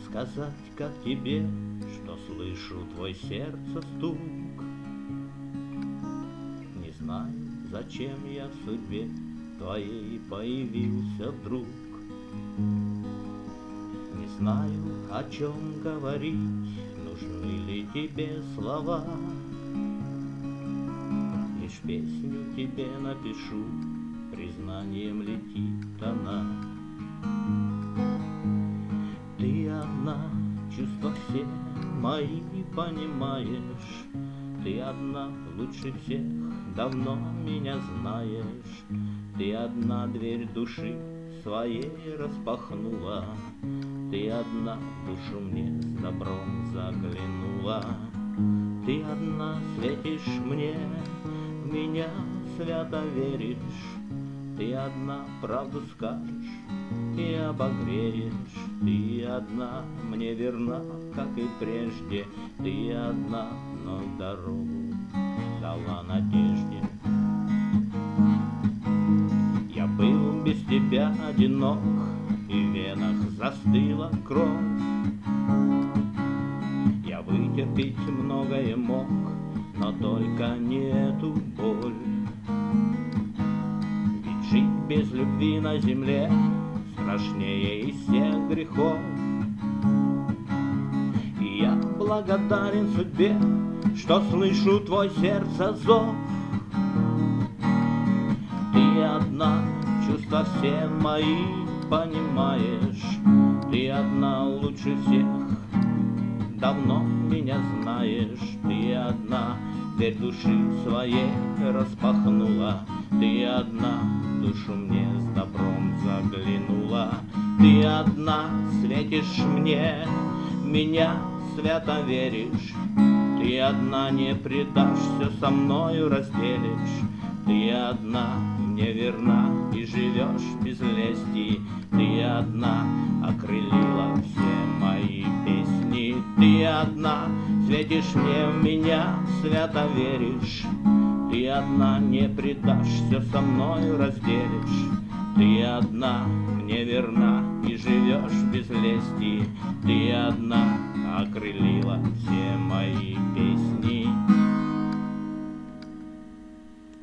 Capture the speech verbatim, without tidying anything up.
сказать, как тебе, что слышу твой сердце стук. Не знаю, зачем я в судьбе твоей появился вдруг. Не знаю, о чем говорить, нужны ли тебе слова. Лишь песню тебе напишу, признанием летит она. Ты одна, чувства все мои понимаешь. Ты одна, лучше всех, давно меня знаешь. Ты одна, дверь души своей распахнула. Ты одна, в душу мне с добром заглянула. Ты одна, светишь мне, в меня свято веришь. Ты одна, правду скажешь и обогреешь. Ты одна, мне верна, как и прежде. Ты одна, но дорогу дала надежде. Я был без тебя одинок, и в венах застыла кровь. Я вытерпеть многое мог, но только не эту боль. Ведь жить без любви на земле страшнее из всех грехов. И я благодарен судьбе, что слышу твой сердце зов. Ты одна, чувства все мои понимаешь. Ты одна, лучше всех, давно меня знаешь. Ты одна, дверь души своей распахнула. Ты одна, в душу мне с добром заглянула. Ты одна, светишь мне, меня свято веришь. Ты одна, не предашь, все со мною разделишь. Ты одна, мне верна, и живешь без лести. Ты одна, окрылила все мои песни. Ты одна, светишь мне, в меня свято веришь. Ты одна, не предашь, все со мною разделишь. Ты одна, мне верна, и живешь без лести. Ты одна, окрылила все мои песни.